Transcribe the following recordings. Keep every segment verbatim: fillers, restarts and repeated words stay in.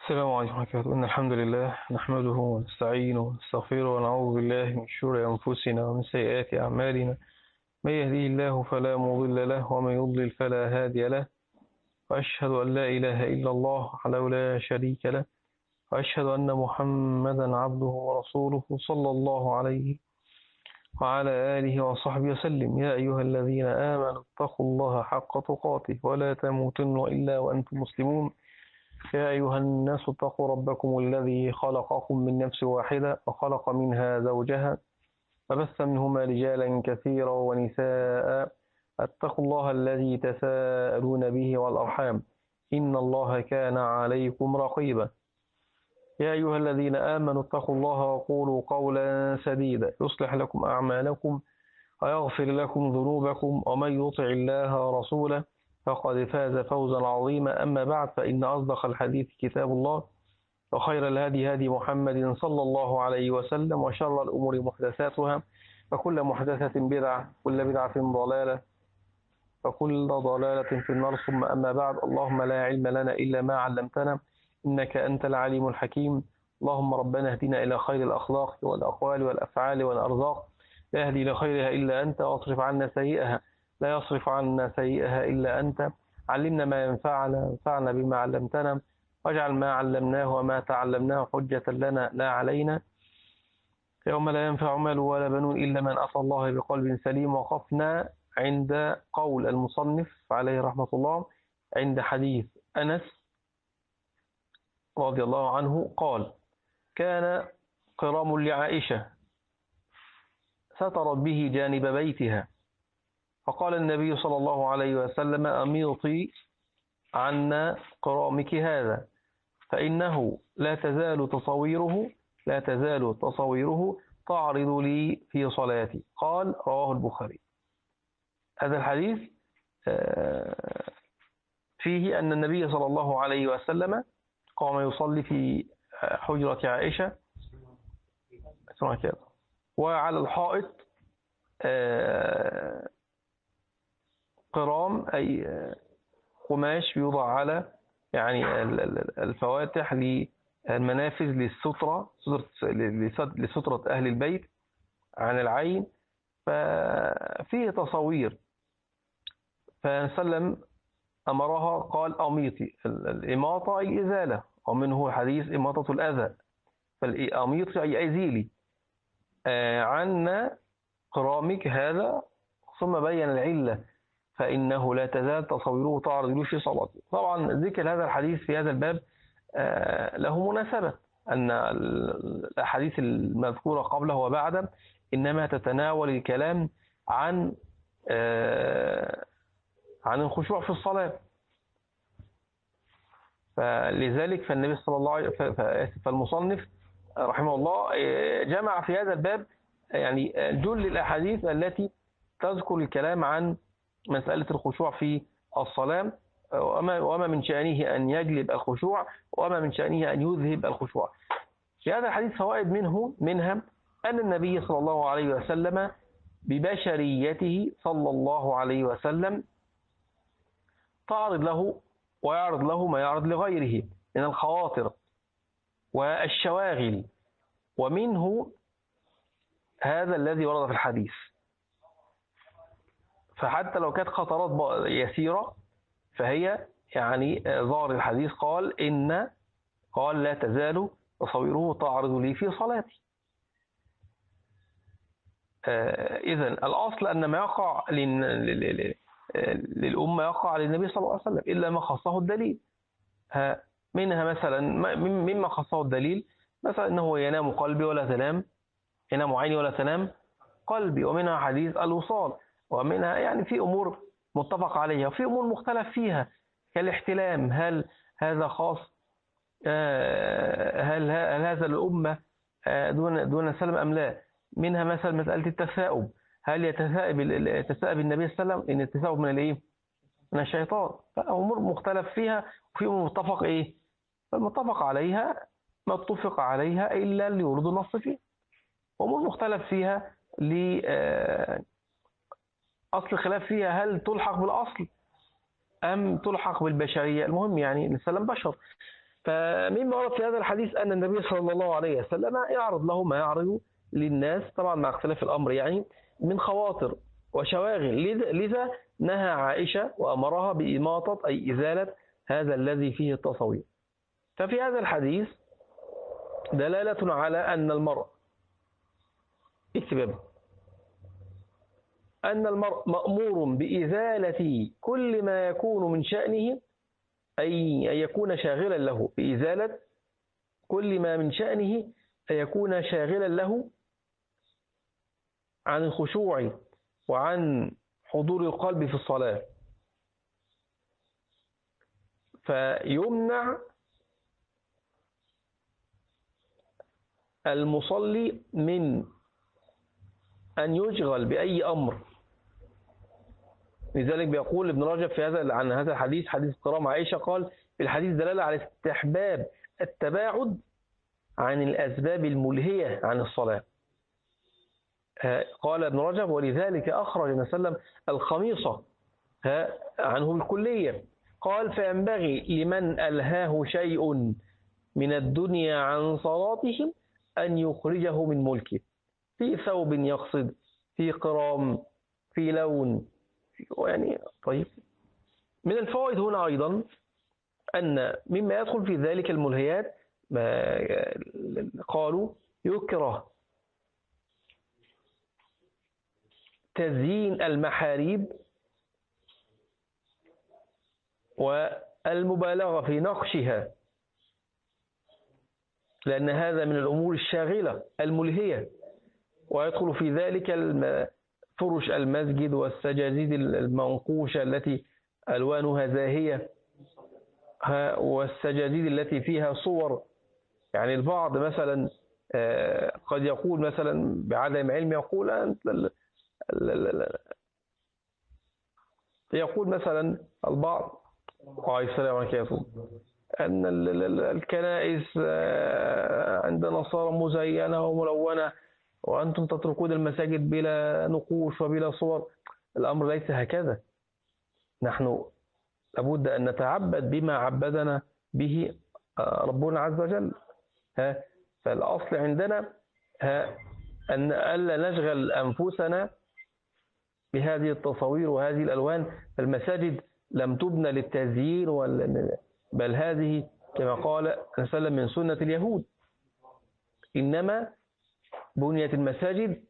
السلام عليكم ورحمة الله وبركاته. إن الحمد لله نحمده ونستعينه ونستغفره ونعوذ بالله من شرور أنفسنا ومن سيئات أعمالنا. من يهديه الله فلا مضل له ومن يضلل فلا هادي له. وأشهد أن لا إله إلا الله وحده لا شريك له، وأشهد أن محمدا عبده ورسوله صلى الله عليه وعلى آله وصحبه وسلم. يا أيها الذين آمنوا اتقوا الله حق تقاته ولا تموتن إلا وأنتم مسلمون. يا أيها الناس اتقوا ربكم الذي خلقكم من نفس واحدة وخلق منها زوجها فبث منهما رجالا كثيرا ونساء. اتقوا الله الذي تساءلون به والأرحام إن الله كان عليكم رقيبا. يا أيها الذين آمنوا اتقوا الله وقولوا قولا سديدا يصلح لكم أعمالكم ويغفر لكم ذنوبكم، ومن يطع الله ورسوله فقد فاز فوزا عظيما. أما بعد، فإن أصدق الحديث كتاب الله، وخير الهدي هدي محمد صلى الله عليه وسلم، وشر الأمور محدثاتها، فكل محدثة بدعة، كل بدعة ضلالة، وكل ضلالة في النار. ثم أما بعد، اللهم لا علم لنا إلا ما علمتنا إنك أنت العليم الحكيم. اللهم ربنا اهدنا إلى خير الأخلاق والأقوال والأفعال والأرزاق، لا يهدي لخيرها إلا أنت، واصرف عنا سيئها لا يصرف عنا سيئها إلا أنت. علمنا ما ينفعنا وانفعنا بما علمتنا، واجعل ما علمناه وما تعلمناه حجة لنا لا علينا، يوم لا ينفع مال ولا بنون إلا من أتى الله بقلب سليم. وقفنا عند قول المصنف عليه رحمة الله عند حديث أنس رضي الله عنه قال: كان قرام لعائشة سترت به جانب بيتها، فقال النبي صلى الله عليه وسلم: أميطي عنا قرامك هذا، فإنه لا تزال تصويره لا تزال تصويره تعرض لي في صلاتي. قال: رواه البخاري. هذا الحديث فيه أن النبي صلى الله عليه وسلم قام يصلي في حجرة عائشة، وعلى الحائط قرام أي قماش يوضع على يعني الفواتح للمنافذ للسترة لسترة أهل البيت عن العين، ففيه تصوير. فسلم أمرها قال: أميطي. الإماطة أي إزالة، ومنه حديث إماطة الأذى، فالأميطي أي أزيلي عنا قرامك هذا. ثم بين العلة: فإنه لا تزال تصويره تعرض له في صلاته. طبعا ذكر هذا الحديث في هذا الباب له مناسبة، أن الأحاديث المذكورة قبله وبعده إنما تتناول الكلام عن عن الخشوع في الصلاة. فلذلك فالنبي صلى الله عليه وسلم فالمصنف رحمه الله جمع في هذا الباب يعني جل الأحاديث التي تذكر الكلام عن مسألة الخشوع في الصلاة، وما وما من شأنه أن يجلب الخشوع، وما من شأنه أن يذهب الخشوع. في هذا الحديث فوائد منه منها أن النبي صلى الله عليه وسلم ببشريته صلى الله عليه وسلم تعرض له ويعرض له ما يعرض لغيره من الخواطر والشواغل، ومنه هذا الذي ورد في الحديث. فحتى لو كانت خطرات يسيرة فهي يعني ظاهر الحديث قال إن قال لا تزال تصويره تعرض لي في صلاتي. إذن الأصل أن ما يقع للأمة يقع للنبي صلى الله عليه وسلم إلا ما خصه الدليل. منها مثلا مما خصه الدليل مثلا أنه ينام قلبي ولا تنام ينام عيني ولا تنام قلبي، ومنها حديث الوصال، ومنها يعني في أمور متفق عليها وفي أمور مختلف فيها كالاحتلام، هل هذا خاص هل هذا الأمة دون دون سلم أم لا. منها مثلا مسألة التثاؤب، هل يتثاءب يتثاءب النبي صلى الله عليه وسلم؟ إن التثاؤب من الإيه؟ من الشيطان. فأمور مختلف فيها وفي أمور متفق إيه؟ فالمتفق عليها ما اتفق عليها إلا اللي يورد النص فيه، وأمور مختلف فيها ل أصل خلاف فيها هل تلحق بالأصل أم تلحق بالبشرية. المهم يعني السلام بشر. فمما ورد في هذا الحديث أن النبي صلى الله عليه وسلم يعرض له ما يعرض للناس، طبعا مع اختلاف الأمر يعني، من خواطر وشواغل. لذا نهى عائشة وأمرها بإماطة أي إزالة هذا الذي فيه التصوير. ففي هذا الحديث دلالة على أن المرء اكتباب أن المرء مأمور بإزالة كل ما يكون من شأنه، أي أن يكون شاغلا له، بإزالة كل ما من شأنه أن يكون شاغلا له عن الخشوع وعن حضور القلب في الصلاة، فيمنع المصلي من أن يشغل بأي أمر. لذلك بيقول ابن رجب في هذا عن هذا الحديث، حديث كرام عائشة، قال في الحديث دلالة على استحباب التباعد عن الأسباب الملهية عن الصلاة. قال ابن رجب ولذلك أخرج النبي صلى الله عليه وسلم الخميصة عنه بالكلية. قال فينبغي لمن ألهاه شيء من الدنيا عن صلاتهم أن يخرجه من ملكه، في ثوب يقصد، في قرام، في لون، يعني طيب. من الفوائد هنا أيضا أن مما يدخل في ذلك الملهيات ما قالوا يكره تزيين المحاريب والمبالغة في نقشها، لأن هذا من الأمور الشاغلة الملهية، ويدخل في ذلك فرش المسجد والسجاجيد المنقوشة التي ألوانها زاهية، والسجاجيد التي فيها صور. يعني البعض مثلا قد يقول مثلا بعدم علم، يقول أنت يقول مثلا البعض السلام عليكم أن الكنائس عند نصارى مزينة وملونة، وأنتم تتركون المساجد بلا نقوش وبلا صور. الأمر ليس هكذا. نحن لابد أن نتعبد بما عبدنا به ربنا عز وجل. ها فالأصل عندنا ها أن ألا نشغل أنفسنا بهذه التصاوير وهذه الألوان. المساجد لم تبنى للتزيين، بل هذه كما قال وسلم من سنة اليهود، إنما بنيت المساجد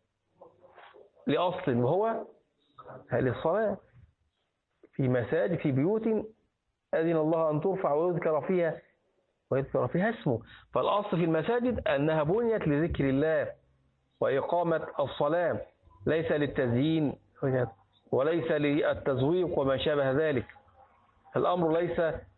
لأصل وهو للصلاة، في مساجد في بيوت أذن الله أن ترفع ويذكر فيها ويذكر فيها اسمه. فالأصل في المساجد أنها بنيت لذكر الله وإقامة الصلاة، ليس للتزيين وليس للتزويق وما شابه ذلك. الأمر ليس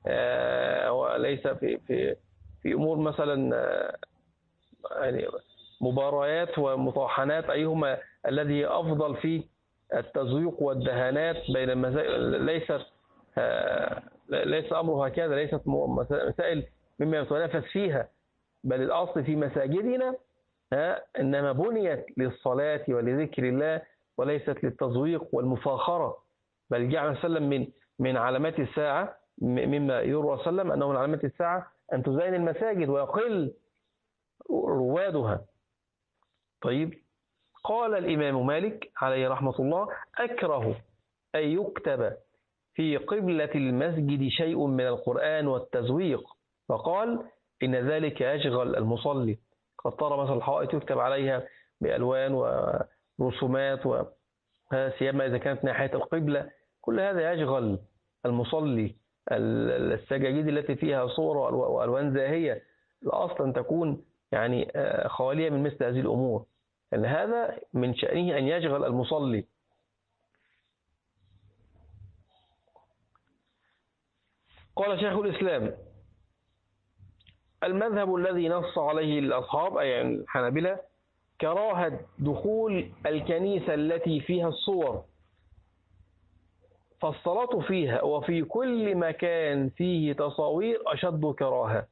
آه ليس في في في أمور مثلا آه يعني مباريات ومطاحنات أيهما الذي أفضل في التزويق والدهانات بين المسائل. ليست آه ليس أمره هكذا، ليست مسائل مما يتنافس فيها، بل الأصل في مساجدنا آه إنما بنيت للصلاة ولذكر الله وليست للتزويق والمفاخرة. بل جعل سلم من من علامات الساعة، مما يروى سلم أنه من علامات الساعة أن تزين المساجد ويقل روادها. طيب، قال الإمام مالك عليه رحمة الله أكره أن يكتب في قبلة المسجد شيء من القرآن والتزويق، فقال إن ذلك يشغل المصلي. قد ترى مثلا الحائط يكتب عليها بألوان ورسومات، وسيما إذا كانت ناحية القبلة، كل هذا يشغل المصلي. السجاجيد التي فيها صور وألوان زاهية الأصل أن تكون يعني خالية من مثل هذه الأمور، لأن هذا من شأنه أن يشغل المصلي. قال شيخ الإسلام المذهب الذي نص عليه الأصحاب أي الحنابلة كراهة دخول الكنيسة التي فيها الصور، فالصلاة فيها وفي كل مكان فيه تصاوير أشد كراهة.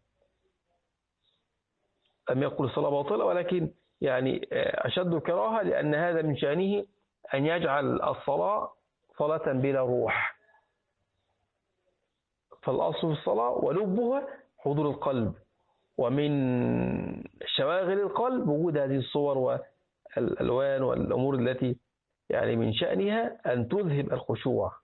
لم يقل الصلاة باطلة، ولكن يعني أشد كراهة، لأن هذا من شأنه أن يجعل الصلاة صلاة بلا روح. فالأصل في الصلاة ولبها حضور القلب ومن شواغل القلب وجود هذه الصور والألوان والأمور التي يعني من شأنها أن تذهب الخشوع.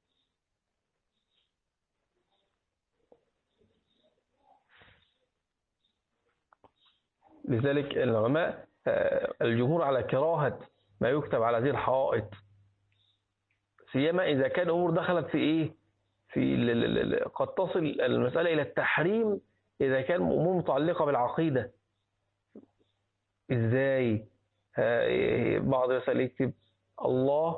لذلك العلماء الجمهور على كراهة ما يكتب على هذه الحوائط، سيما إذا كان أمور دخلت في إيه في قد تصل المسألة إلى التحريم إذا كان أمور متعلقة بالعقيدة. إزاي؟ بعض يسأل يكتب الله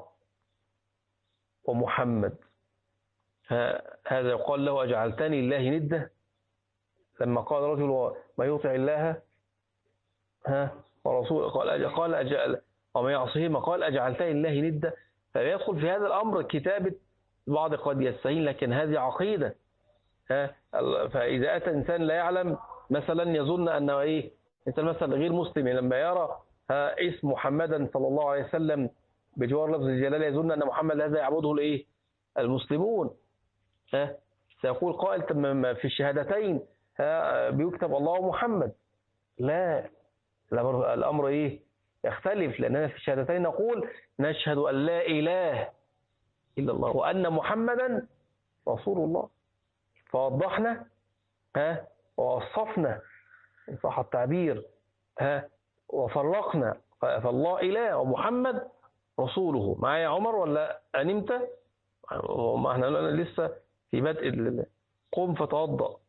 ومحمد، هذا يقال له أجعلتني الله ندة؟ لما قال رجل ما يطع الله ها ورسول قال قال أجعل وما يعصيهما قال أجعلتني الله ندة. فيدخل في هذا الأمر كتابة بعض قد يستهين، لكن هذه عقيدة. ها فإذا أتى إنسان لا يعلم مثلا يظن أنه إيه إنسان مثلا غير مسلم لما يرى ها اسم محمدا صلى الله عليه وسلم بجوار لفظ الجلالة يظن أن محمد هذا يعبده الإيه المسلمون. ها سيقول قائل في الشهادتين ها بيكتب الله ومحمد. لا، الأمر إيه يختلف، لأننا في الشهادتين نقول نشهد أن لا إله إلا الله وأن محمدا رسول الله. فوضحنا ها ووصفنا إن صح التعبير ها وفرقنا، فالله إله ومحمد رسوله. معايا عمر ولا أنمت؟ ما احنا لسه في بدء قم فتوضأ.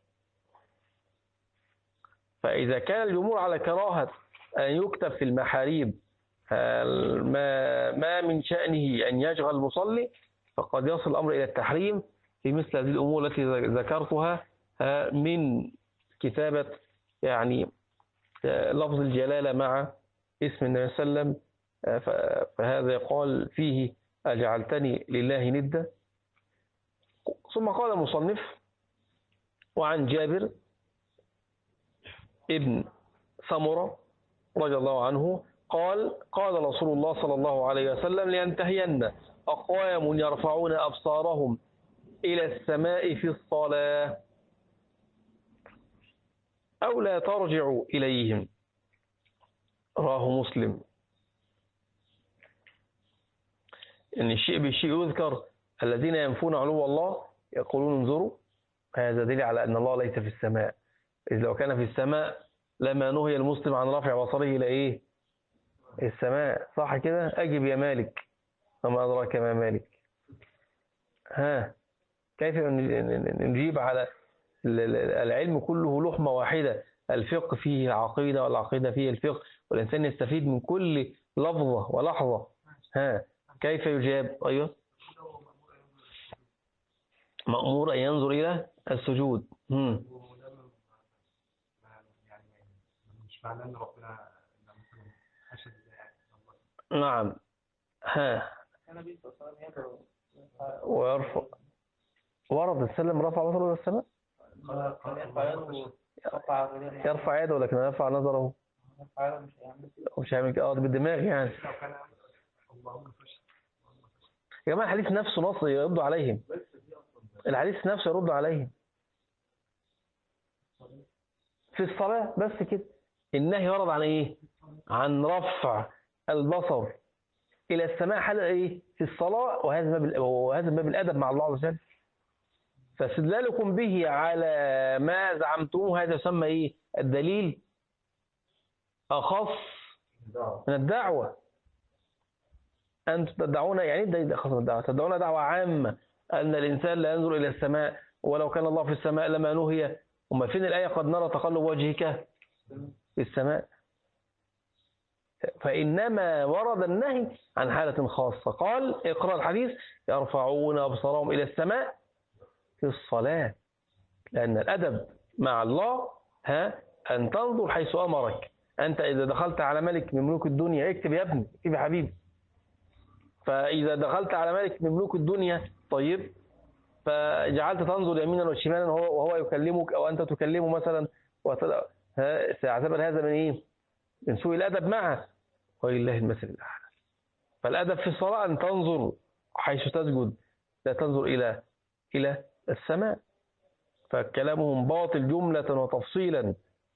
فإذا كان الجمهور على كراهة أن يكتب في المحاريب ما ما من شأنه أن يشغل المصلي، فقد يصل الأمر إلى التحريم في مثل هذه الأمور التي ذكرتها من كتابة يعني لفظ الجلالة مع اسم النبي صلى الله عليه وسلم. فهذا يقال فيه أجعلتني لله ندة. ثم قال المصنف وعن جابر ابن سمرة رضي الله عنه قال قال رسول الله صلى الله عليه وسلم لينتهين أقوام يرفعون أبصارهم إلى السماء في الصلاة أو لا ترجعوا إليهم، رواه مسلم. إن الشيء بالشيء يذكر. الذين ينفون علو الله يقولون انظروا، هذا دليل على أن الله ليس في السماء. إذ لو كان في السماء لما نهي المسلم عن رفع بصره إلى إيه السماء، صح كده؟ أجب يا مالك، وما أدراك ما مالك. ها كيف نجيب على العلم كله لحمة واحدة، الفقه فيه العقيدة والعقيدة فيه الفقه، والإنسان يستفيد من كل لفظة ولحظة. ها كيف يجاب؟ أيوه مأمور أن ينظر إلى السجود. هم. نعم. ها ويرفع ورد السلم رفع بصره إلى السماء، يرفع يده لكن يرفع نظره مش هيعمل كده بالدماغ يعني. يا جماعة الحديث نفسه نص يرد عليهم، الحديث نفسه يرد عليهم في الصلاة بس كده. النهي ورد عن ايه؟ عن رفع البصر الى السماء حال ايه؟ في الصلاة، وهذا باب وهذا باب الادب مع الله عز وجل. فاستدلالكم به على ما زعمتموه هذا يسمى ايه؟ الدليل اخص من الدعوة. أنتم تدعون يعني الدليل أخص من الدعوة، تدعون دعوة عامة أن الإنسان لا ينظر إلى السماء، ولو كان الله في السماء لما نهي. وما فين الآية قد نرى تقلب وجهك في السماء؟ فإنما ورد النهي عن حالة خاصة. قال اقرأ الحديث يرفعون أبصارهم إلى السماء في الصلاة، لأن الأدب مع الله ها أن تنظر حيث أمرك. أنت إذا دخلت على ملك من ملوك الدنيا اكتب يا ابني، اكتب يا حبيبي. فإذا دخلت على ملك من ملوك الدنيا طيب فجعلت تنظر يمينا وشمالا وهو يكلمك أو أنت تكلمه مثلا، سيعتبر هذا من إيه؟ من سوء الأدب معه، ولله المثل الأعلى. فالأدب في الصلاة أن تنظر حيث تسجد، لا تنظر إلى إلى السماء. فكلامهم باطل جملة وتفصيلا.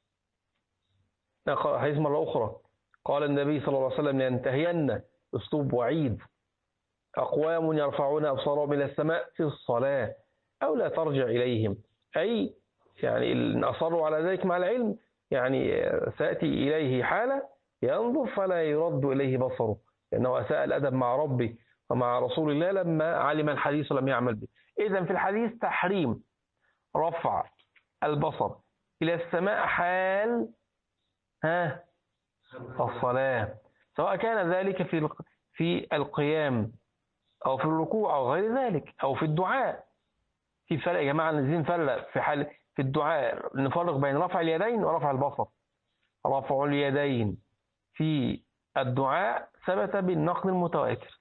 حديث مرة أخرى قال النبي صلى الله عليه وسلم لينتهين، أسلوب وعيد، أقوام يرفعون أبصارهم إلى السماء في الصلاة أو لا ترجع إليهم، أي يعني إن أصروا على ذلك مع العلم يعني سأتي إليه حالة ينظر فلا يرد إليه بصره، لأنه أساء الأدب مع ربه ومع رسول الله لما علم الحديث ولم يعمل به. إذن في الحديث تحريم رفع البصر إلى السماء حال ها الصلاة، سواء كان ذلك في في القيام أو في الركوع أو غير ذلك أو في الدعاء. في فرق يا جماعة، عايزين نفرق في حال في الدعاء، نفرق بين رفع اليدين ورفع البصر. رفع اليدين في الدعاء ثبت بالنقل المتواتر،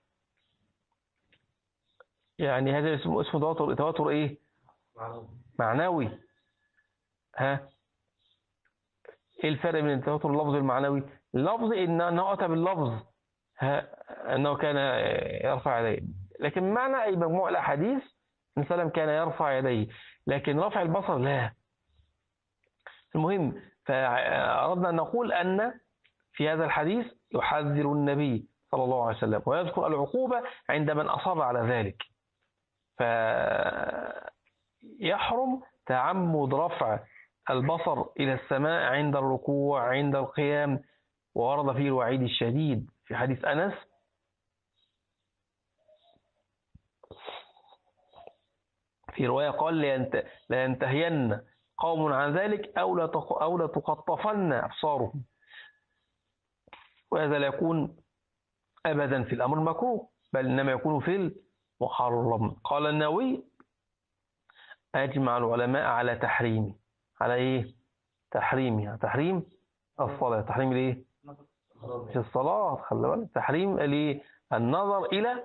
يعني هذا اسمه اسمه تواتر. تواتر ايه؟ معنوي. ها ايه الفرق بين التواتر اللفظي والمعنوي؟ اللفظ ان انه اتى باللفظ انه كان يرفع يديه، لكن معنى اي مجموع الاحاديث ان سلم كان يرفع يديه، لكن رفع البصر لا. المهم، فأردنا أن نقول أن في هذا الحديث يحذر النبي صلى الله عليه وسلم ويذكر العقوبة عند من أصر على ذلك، فيحرم تعمد رفع البصر إلى السماء عند الركوع عند القيام، وورد فيه الوعيد الشديد في حديث أنس في رواية قال لا ينتهين قوم عن ذلك أو لا تقطفن أبصارهم، وهذا لا يكون أبدا في الأمر المكروه، بل إنما يكون في المحرم. قال النووي أجمع العلماء على تحريمه. على إيه؟ تحريمها، تحريم الصلاة. تحريم الإيه؟ في الصلاة، خلي بالك، تحريم الإيه؟ النظر إلى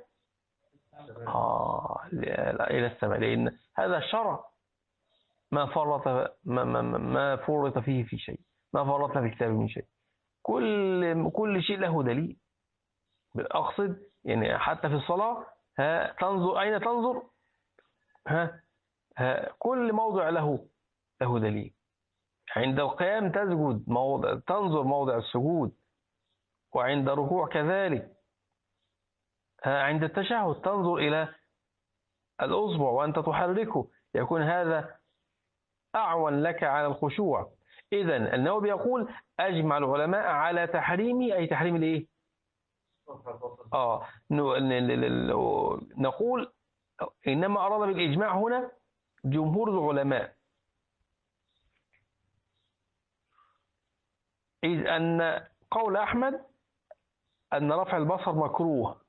آه إلى السماء، لأن هذا الشرع ما فرط ما, ما, ما فرط فيه في شيء، ما فرطنا في كتاب من شيء. كل كل شيء له دليل. أقصد يعني حتى في الصلاة ها تنظر أين تنظر، ها, ها كل موضع له له دليل. عند القيام تسجد موضع تنظر موضع السجود، وعند الركوع كذلك. ها عند التشهد تنظر إلى الأصبع وأنت تحركه، يكون هذا أعون لك على الخشوع. إذن النووي يقول أجمع العلماء على تحريمه، أي تحريم الإيه؟ آه نقول إنما أراد بالإجماع هنا جمهور العلماء، إذ أن قول أحمد أن رفع البصر مكروه،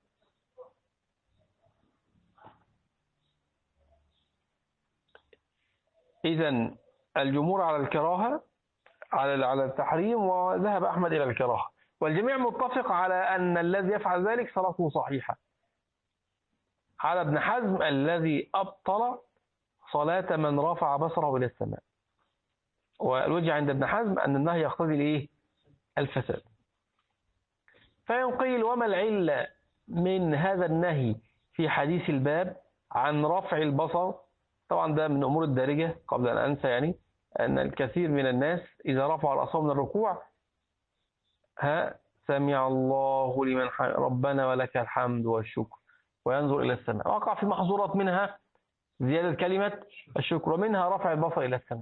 إذن الجمهور على الكراهة، على على التحريم، وذهب أحمد إلى الكراهة، والجميع متفق على أن الذي يفعل ذلك صلاته صحيحة، على ابن حزم الذي أبطل صلاة من رفع بصره إلى السماء. والوجه عند ابن حزم أن النهي يقتضي الإيه؟ الفساد. فينقيل وما العلة من هذا النهي في حديث الباب عن رفع البصر؟ طبعا ده من أمور الدارجة، قبل أن أنسى يعني أن الكثير من الناس إذا رفعوا الأصابع من الركوع ها سمع الله لمن حمد ربنا ولك الحمد والشكر، وينظر إلى السماء، وقع في محظورات منها زيادة كلمة الشكر، ومنها رفع البصر إلى السماء.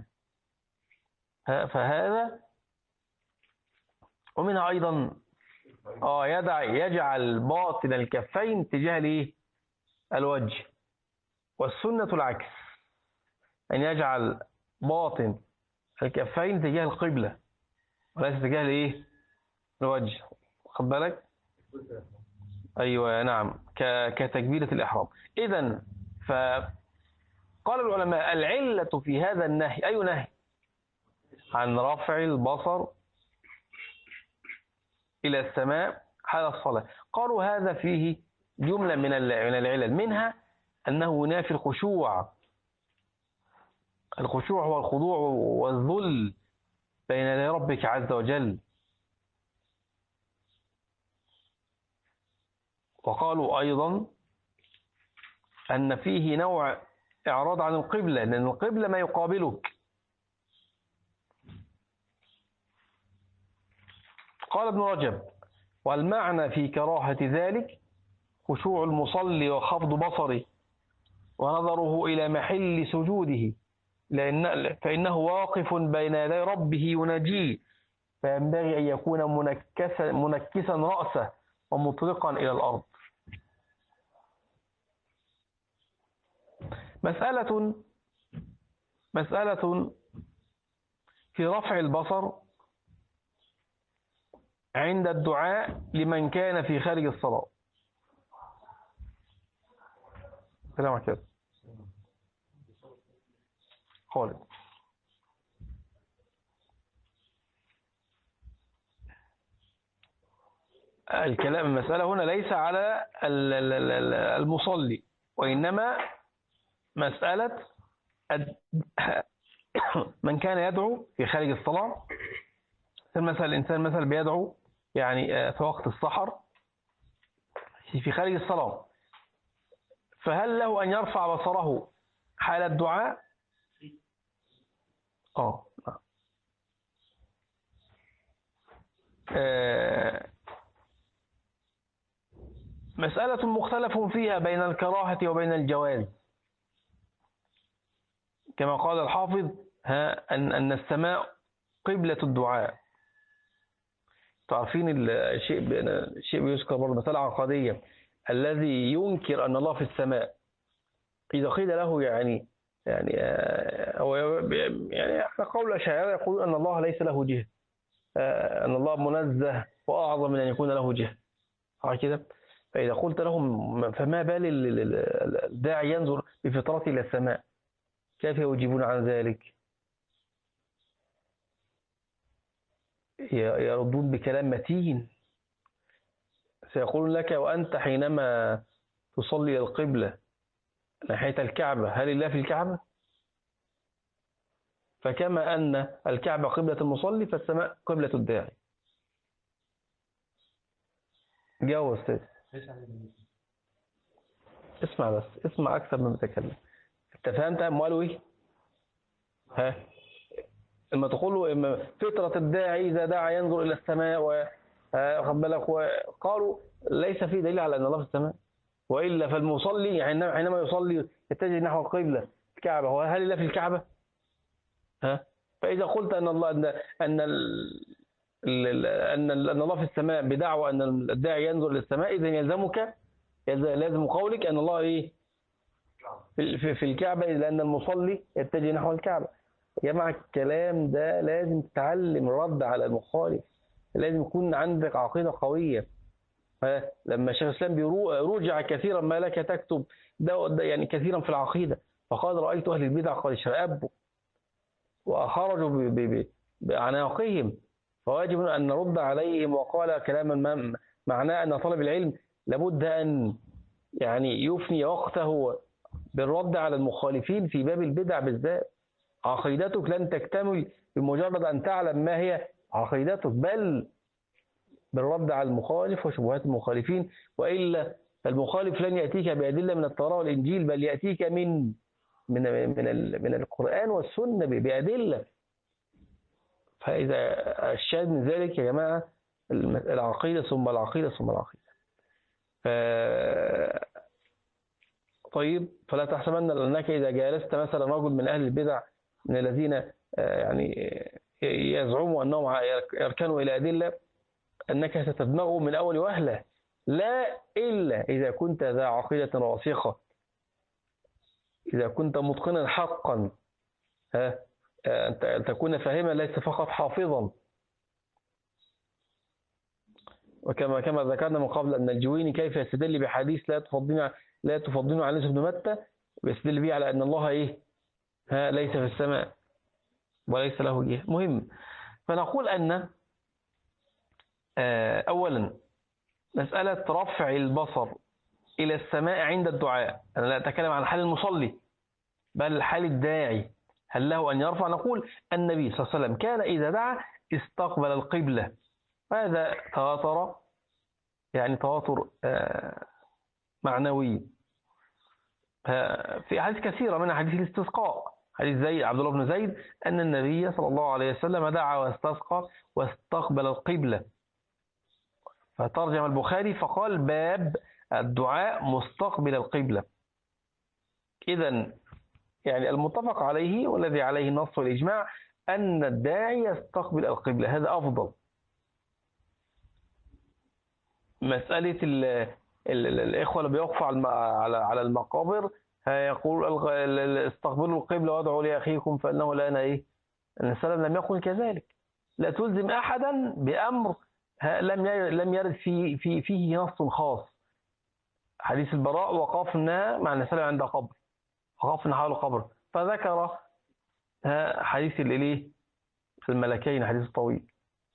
فهذا ومنها أيضا آه يدع يجعل باطن الكفين تجاه الايه؟ الوجه، والسنة العكس، أن يجعل باطن الكفين تجاه القبلة وليس تجاه الايه؟ الوجه. خد بالك؟ أيوة نعم، كتكبيرة الإحرام. إذن فقال العلماء العلة في هذا النهي، أي نهي؟ عن رفع البصر إلى السماء حال الصلاة. قالوا هذا فيه جملة من العلل، منها أنه ينافي الخشوع. الخشوع هو الخضوع والذل بين يدي ربك عز وجل. وقالوا أيضا أن فيه نوع إعراض عن القبلة، لأن القبلة ما يقابلك. قال ابن رجب: والمعنى في كراهة ذلك خشوع المصلي وخفض بصره ونظره إلى محل سجوده، لأن فإنه واقف بين يدي ربه يناجيه، فينبغي أن يكون منكسا, منكسا رأسه ومطرقا إلى الأرض. مسألة مسألة في رفع البصر عند الدعاء لمن كان في خارج الصلاة. سلام كده خالد. الكلام المسألة هنا ليس على المصلي، وإنما مسألة من كان يدعو في خارج الصلاة. مثلا الإنسان مثلا بيدعو يعني في وقت السحر في خارج الصلاة، فهل له أن يرفع بصره حال الدعاء؟ آه آه مسألة مختلف فيها بين الكراهة وبين الجواز، كما قال الحافظ ها أن أن السماء قبلة الدعاء. تعرفين الشيء الشيء بيذكر برضه مسألة عقدية، الذي ينكر أن الله في السماء إذا قيل له يعني يعني هو يعني قول الأشاعرة يقول أن الله ليس له جهة، أن الله منزه وأعظم من أن يكون له جهة كده. فإذا قلت لهم فما بال الداعي ينظر بفطرته إلى السماء، كيف يجيبون عن ذلك؟ يردون بكلام متين، سيقولون لك: وأنت حينما تصلي القبلة ناحية الكعبة هل الله في الكعبة؟ فكما أن الكعبة قبلة المصلي فالسماء قبلة الداعي. جاوب أستاذ، اسمع بس، اسمع أكثر من بتكلم. أنت فهمت هم قالوا إيه؟ ها؟ لما تقول له إما فطرة الداعي إذا دعا ينظر إلى السماء وخد بالك، وقالوا ليس في دليل على أن الله في السماء، وإلا فالمصلي حينما يصلي يتجه نحو القبلة الكعبة، هو هل الله في الكعبة؟ ها؟ فإذا قلت أن الله أن أن أن أن الله في السماء بدعوى أن الداعي ينظر للسماء، إذا يلزمك لازم قولك أن الله إيه؟ في في الكعبة، لأن المصلي يتجه نحو الكعبة. يا جماعة الكلام ده لازم تتعلم الرد على المخالف، لازم يكون عندك عقيدة قوية. لما شيخ الإسلام بيرجع كثيرا ما لك تكتب ده, ده يعني كثيرا في العقيدة، فقال: رأيت أهل البدع قد شرأبوا وخرجوا بعناقهم، فواجب أن نرد عليهم. وقال كلاما معناه أن طالب العلم لابد أن يعني يفني وقته بالرد على المخالفين في باب البدع بالذات. عقيدتك لن تكتمل بمجرد أن تعلم ما هي عقيدتك، بل بالرد على المخالف وشبهات المخالفين، وإلا فالمخالف لن يأتيك بأدلة من التوراة والإنجيل، بل يأتيك من من من من القرآن والسنة بأدلة. فإذا الشاهد من ذلك يا جماعة العقيدة ثم العقيدة ثم العقيدة. ف... طيب، فلا تحسبن أنك إذا جالست مثلا رجل من أهل البدع من الذين يعني يزعموا أنهم يركنوا إلى أدلة أنك ستدمغه من أول وهلة، لا إلا إذا كنت ذا عقيدة راسخة، إذا كنت متقنا حقا، ها أن تكون فاهما ليس فقط حافظا. وكما كما ذكرنا من قبل أن الجويني كيف يستدل بحديث لا تفضلنا لا تفضلنا عن يوسف بن متى، ويستدل به على أن الله إيه؟ ها ليس في السماء وليس له جهة. مهم. فنقول أن أولا مسألة رفع البصر إلى السماء عند الدعاء، أنا لا أتكلم عن حال المصلي بل حال الداعي، هل له أن يرفع؟ نقول النبي صلى الله عليه وسلم كان إذا دعا استقبل القبلة، وهذا تواتر يعني تواتر معنوي. في أحاديث كثيرة منها حديث الاستسقاء، حديث زيد عبد الله بن زيد أن النبي صلى الله عليه وسلم دعا واستسقى واستقبل القبلة، فترجم البخاري فقال باب الدعاء مستقبل القبلة. إذن يعني المتفق عليه والذي عليه النص والإجماع أن الداعي يستقبل القبلة، هذا أفضل. مسألة ال ال ال الإخوة اللي بيقفوا على على المقابر يقول استقبلوا القبلة وادعوا لأخيكم فإنه لنا إيه؟ أن السلام لم يقل كذلك. لا تلزم أحدا بأمر لم لم يرد في في فيه نص خاص. حديث البراء وقفنا مع السلام عند قبر، وقفنا حول قبر، فذكر حديث الإله في الملكين، حديث طويل.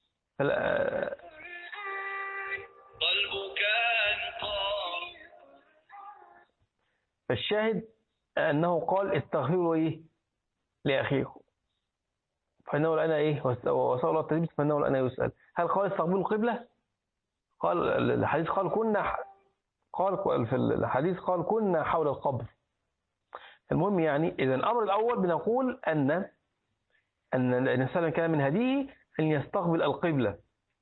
فالشاهد أنه قال استغفروا إيه لأخيكم فإنه الآن إيه وسأل التثبيت فإنه الآن يسأل. هل قال استقبلوا القبلة؟ قال الحديث قال كنا قال في الحديث قال كنا حول القبر. المهم يعني إذا الأمر الأول بنقول أن أن الإنسان كان من هديه أن يستقبل القبلة.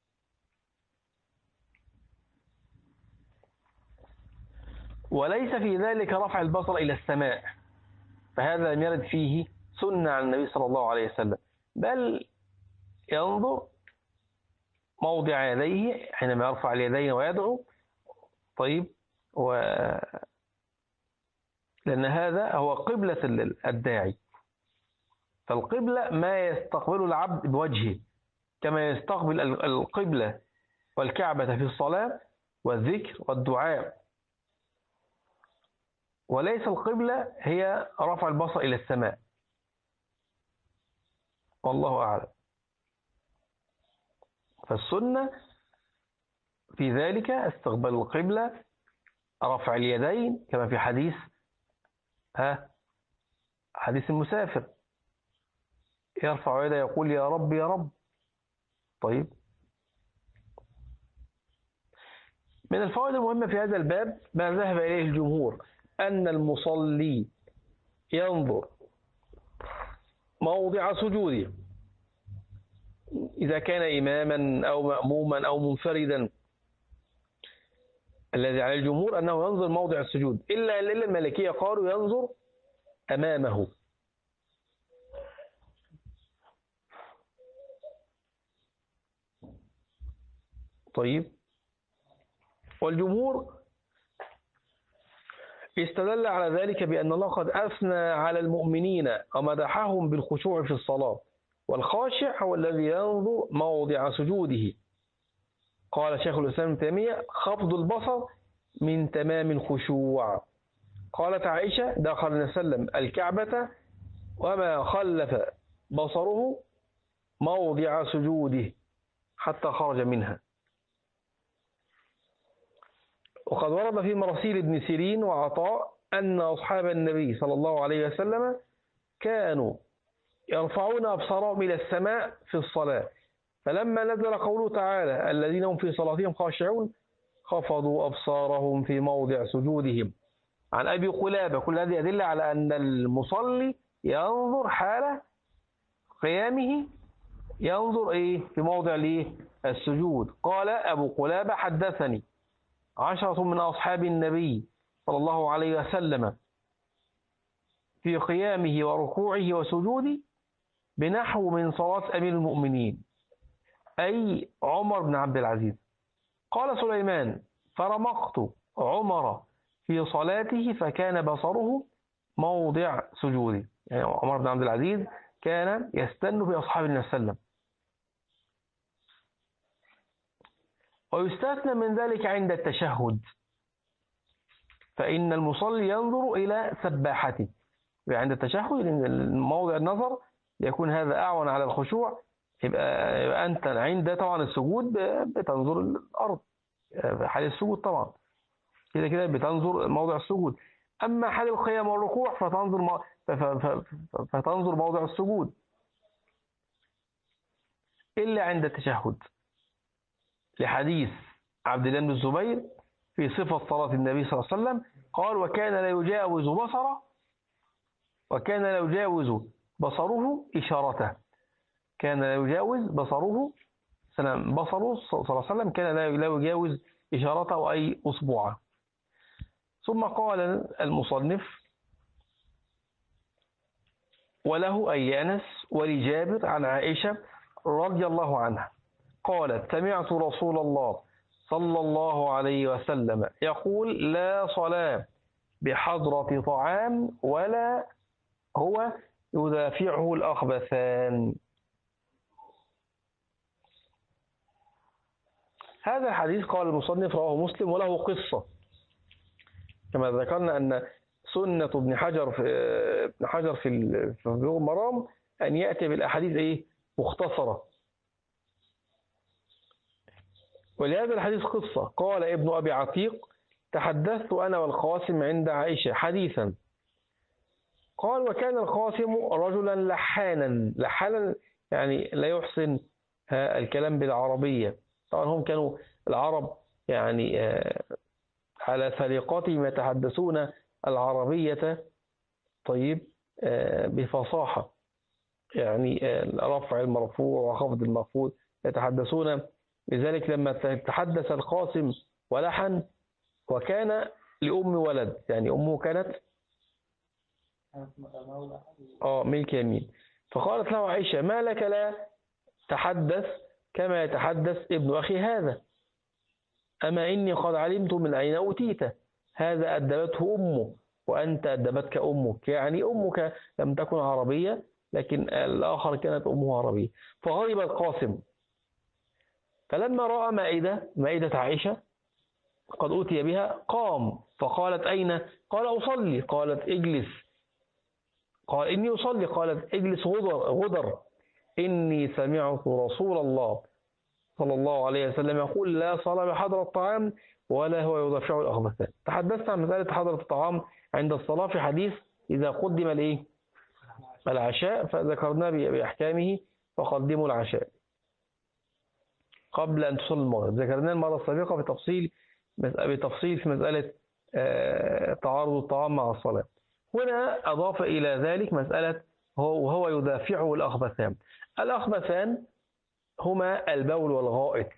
وليس في ذلك رفع البصر إلى السماء، فهذا لم يرد فيه سنة عن النبي صلى الله عليه وسلم، بل ينظر موضع يديه حينما يرفع اليدين ويدعو. طيب، و لأن هذا هو قبلة الداعي، فالقبلة ما يستقبل العبد بوجهه كما يستقبل القبلة والكعبة في الصلاة والذكر والدعاء، وليس القبلة هي رفع البصر إلى السماء، والله أعلم. فالسنة في ذلك استقبال القبلة، رفع اليدين كما في حديث ها حديث المسافر يرفع يده يقول يا رب يا رب. طيب، من الفوائد المهمة في هذا الباب ما ذهب إليه الجمهور أن المصلي ينظر موضع سجوده إذا كان إماما أو مأموما أو منفردا. الذي على الجمهور أنه ينظر موضع السجود، إلا إلا المالكية قالوا ينظر أمامه. طيب، والجمهور استدل على ذلك بأن الله قد أثنى على المؤمنين ومدحهم بالخشوع في الصلاة، والخاشع هو الذي ينظر موضع سجوده. قال شيخ الإسلام ابن تيمية خفض البصر من تمام الخشوع. قالت عائشة دخل النبي صلى الله عليه وسلم الكعبة وما خلف بصره موضع سجوده حتى خرج منها. وقد ورد في مراسيل ابن سيرين وعطاء أن أصحاب النبي صلى الله عليه وسلم كانوا يرفعون أبصارهم إلى السماء في الصلاة، فلما نزل قوله تعالى الذين هم في صلاتهم خاشعون خفضوا أبصارهم في موضع سجودهم. عن أبي قلابة. كل هذه يدل على أن المصلي ينظر حال قيامه ينظر إيه في موضع ليه السجود. قال أبو قلابة حدثني عشرة من أصحاب النبي صلى الله عليه وسلم في قيامه وركوعه وسجوده بنحو من صلاة أمير المؤمنين أي عمر بن عبد العزيز. قال سليمان فرمقت عمر في صلاته فكان بصره موضع سجوده، يعني عمر بن عبد العزيز كان يستن بأصحاب النبي صلى الله عليه وسلم. ويستثنى من ذلك عند التشهد، فإن المصلي ينظر إلى سباحته عند التشهد، موضع النظر يكون هذا أعون على الخشوع. يبقى, يبقى أنت عند طبعا السجود بتنظر الأرض حال السجود، طبعا كده كده بتنظر موضع السجود. أما حال القيام والركوع فتنظر فتنظر موضع السجود إلا عند التشهد، لحديث عبد الله بن الزبير في صفة صلاة النبي صلى الله عليه وسلم قال وكان لا يجاوز بصره وكان لا يجاوز بصره إشارته. كان لا يجاوز بصره سلام بصره صلى الله عليه وسلم كان لا يجاوز إشارته أي أصبعه. ثم قال المصنف وله أي أنس ولجابر عن عائشة رضي الله عنها قالت سمعت رسول الله صلى الله عليه وسلم يقول لا صلاة بحضرة طعام ولا هو يدافعه الأخبثان. هذا الحديث قال المصنف رواه مسلم وله قصة، كما ذكرنا أن سنة ابن حجر في ابن حجر في في بلوغ المرام أن يأتي بالأحاديث إيه مختصرة. ولهذا الحديث قصة. قال ابن أبي عتيق تحدثت أنا والقاسم عند عائشة حديثا. قال وكان القاسم رجلا لحانا. لحانا يعني لا يحسن الكلام بالعربية. طبعا هم كانوا العرب يعني على سليقتهم يتحدثون العربية طيب بفصاحة، يعني رفع المرفوع وخفض المخفوض يتحدثون. لذلك لما تحدث القاسم ولحن وكان لأم ولد، يعني أمه كانت اه ملك يمين، فقالت له عائشة ما لك لا تحدث كما يتحدث ابن أخي هذا، أما إني قد علمت من أين أوتيت، هذا أدبته أمه وأنت أدبتك أمك، يعني أمك لم تكن عربية لكن الآخر كانت أمه عربية. فغضب القاسم، فلما رأى مائدة مائدة عائشة قد أوتي بها قام فقالت أين؟ قال أصلي. قالت اجلس. قال إني أصلي. قالت اجلس غدر, غدر إني سمعت رسول الله صلى الله عليه وسلم يقول لا صلاة بحضرة الطعام ولا هو يدافع الأخبثان. تحدثت عن مسألة حضرة الطعام عند الصلاة في حديث إذا قدم الإيه؟ العشاء، فذكرنا بأحكامه فقدموا العشاء قبل أن تصلي المغرب. ذكرنا المرة السابقة بتفصيل بتفصيل في مسألة تعارض الطعام مع الصلاة. هنا أضاف إلى ذلك مسألة وهو يدافعه الأخبثان. الأخبثان هما البول والغائط،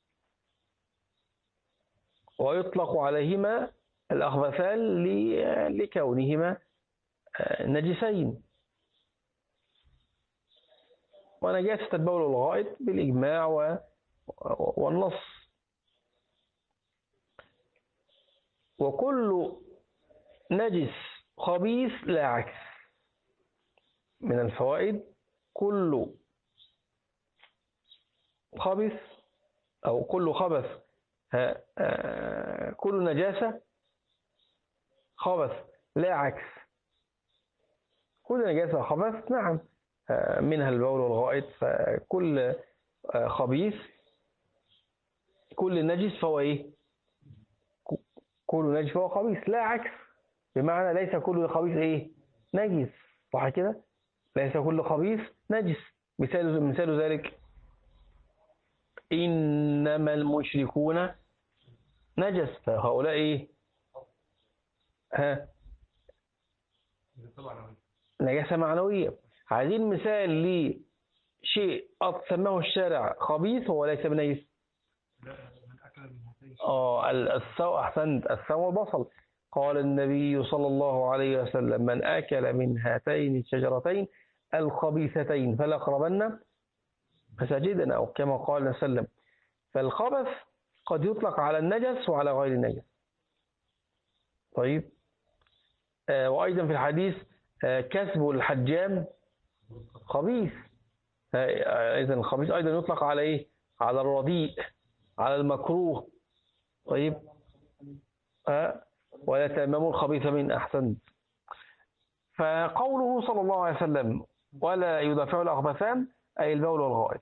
ويطلق عليهما الأخبثان لكونهما نجسين. ونجاسة البول والغائط بالإجماع والنص. وكل نجس خبيث لا عكس. من الفوائد كل خبث أو كل خبث كل نجاسة خبث لا عكس. كل نجاسة خبث نعم منها البول والغائط، فكل خبيث كل نجس فهو إيه؟ كل نجس فهو خبيث لا عكس، بمعنى ليس كل خبيث إيه؟ نجس، صح كده؟ ليس كل خبيث نجس. مثال مثال ذلك إنما المشركون نجس، فهؤلاء إيه؟ ها نجاسة معنوية. عايزين مثال لشيء سماه الشارع خبيث هو ليس بنجس. اه السوء، احسنت، السوء والبصل. قال النبي صلى الله عليه وسلم من أكل من هاتين الشجرتين الخبيثتين فلا يقربن مساجدنا، أو كما قال صلى الله عليه وسلم. فالخبث قد يطلق على النجس وعلى غير النجس. طيب آه وأيضا في الحديث آه كسب الحجام خبيث. آه إذن الخبيث أيضا يطلق على إيه؟ على الرديء، على المكروه. طيب آه ولا تيمموا الخبيث من أحسن. فقوله صلى الله عليه وسلم ولا يدافع الأخبثان أي البول والغائط.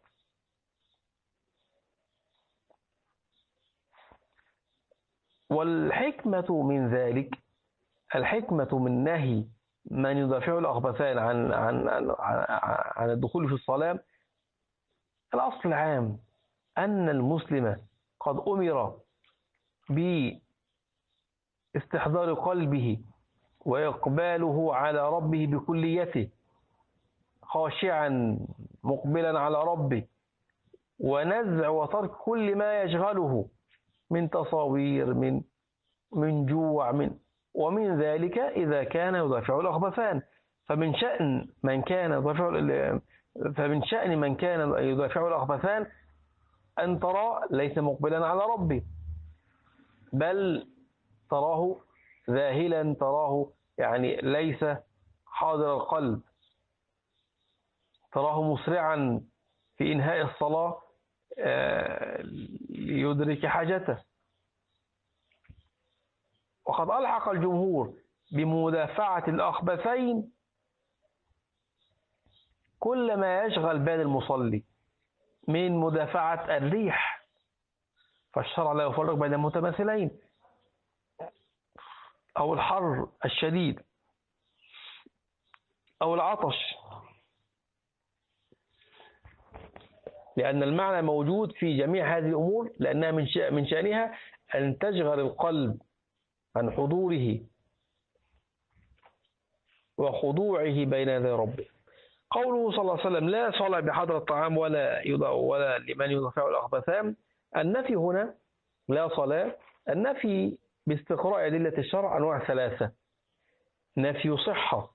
والحكمة من ذلك، الحكمة من نهي من يدافع الأخبثان عن عن عن, عن الدخول في الصلاة، الأصل العام أن المسلم قد أمر استحضار قلبه وإقباله على ربه بكليته، خاشعا مقبلا على ربه، ونزع وترك كل ما يشغله من تصاوير، من من جوع، من ومن ذلك إذا كان يدافع الأخبثان. فمن شأن من كان يدافع فمن شأن من كان يدافع الأخبثان أن ترى ليس مقبلا على ربه، بل تراه ذاهلا، تراه يعني ليس حاضر القلب، تراه مسرعا في إنهاء الصلاة ليدرك حاجته. وقد ألحق الجمهور بمدافعة الأخبثين كل ما يشغل بال المصلي من مدافعة الريح، فالشرع لا يفرق بين المتماثلين، أو الحر الشديد، أو العطش، لأن المعنى موجود في جميع هذه الأمور، لأنها من شأنها أن تشغل القلب عن حضوره وخضوعه بين يدي ربه. قوله صلى الله عليه وسلم لا صلاة بحضر الطعام ولا ولا لمن يدافع الأخبثان، النفي هنا لا صلاة، النفي باستقراء أدلة الشرع أنواع ثلاثة: نفي صحة،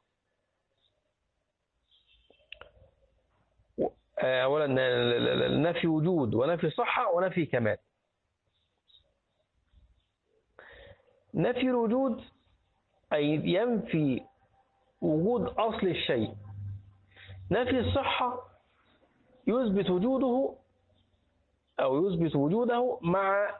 أولا نفي وجود، ونفي صحة، ونفي كمال. نفي الوجود أي ينفي وجود أصل الشيء. نفي الصحة يثبت وجوده أو يثبت وجوده مع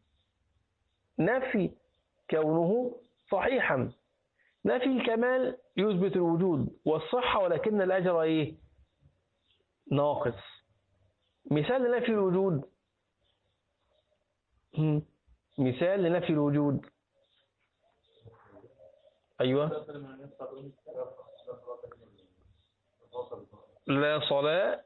نفي كونه صحيحا. نفي الكمال يثبت الوجود والصحة ولكن الأجر إيه؟ ناقص. مثال لنفي الوجود، مثال لنفي الوجود أيوة، لا صلاة